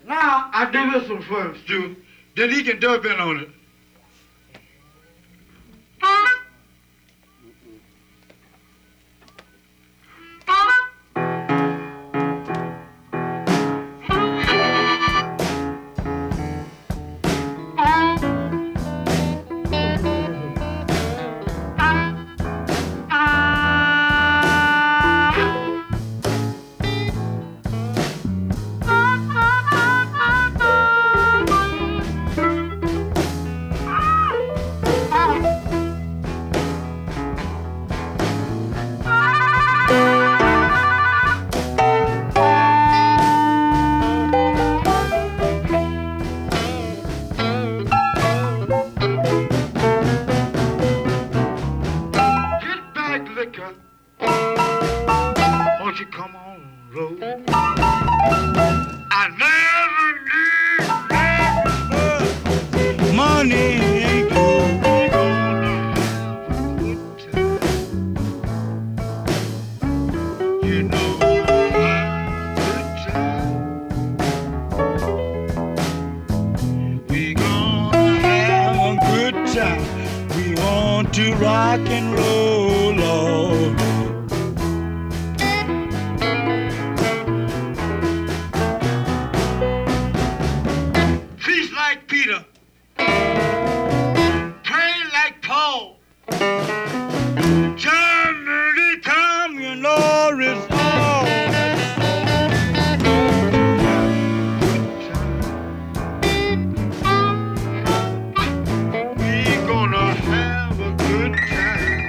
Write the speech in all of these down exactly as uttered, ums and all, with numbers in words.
Now I do this one for him, Stu. Then he can dub in on it. Won't you come on the road? I never knew money ain't good. You know we gonna have a good time. We want to rock and roll, Lord. Like Peter, pray like Paul. Journey time, you know it's all. We gonna have a good time.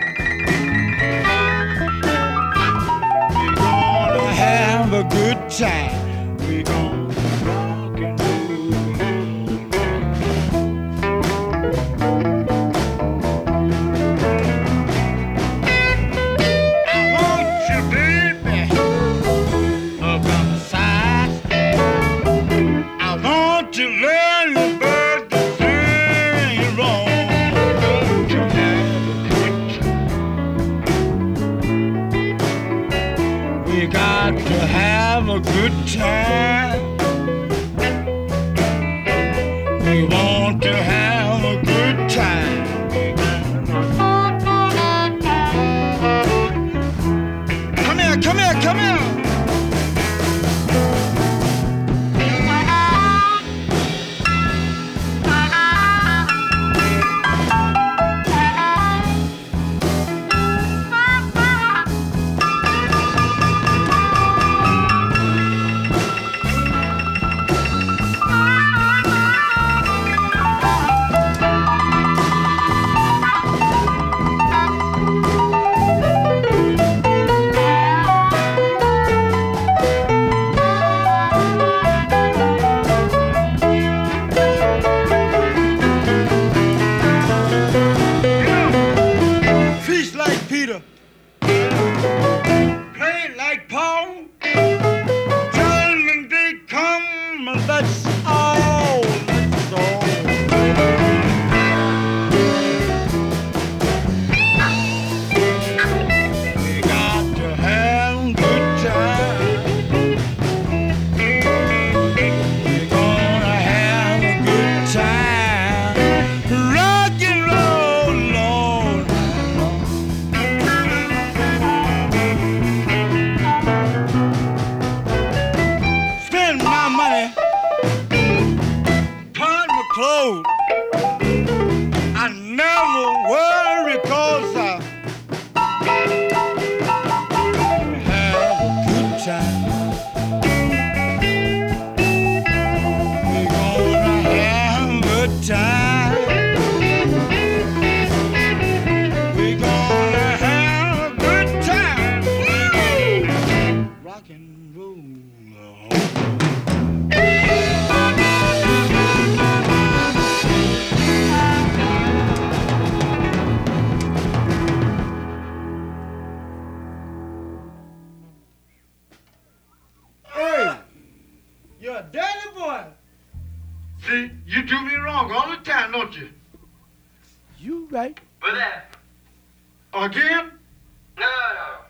We gonna have a good time. We gonna rock and roll. To learn the bird to sing wrong. We got to have a good time. We want to have a good time. Come here, come here, come here. Peter, play like Paul. Gentlemen, they come, and that's all. That's all. We got to have a good time. We're gonna have a good time. Rock and roll, Lord. Clothes. I never worry 'cause I have a good time. We're gonna have a good time. We're gonna have a good time. Rock and roll. You're a dirty boy. See, you do me wrong all the time, don't you? You right. But that. Again? No, no.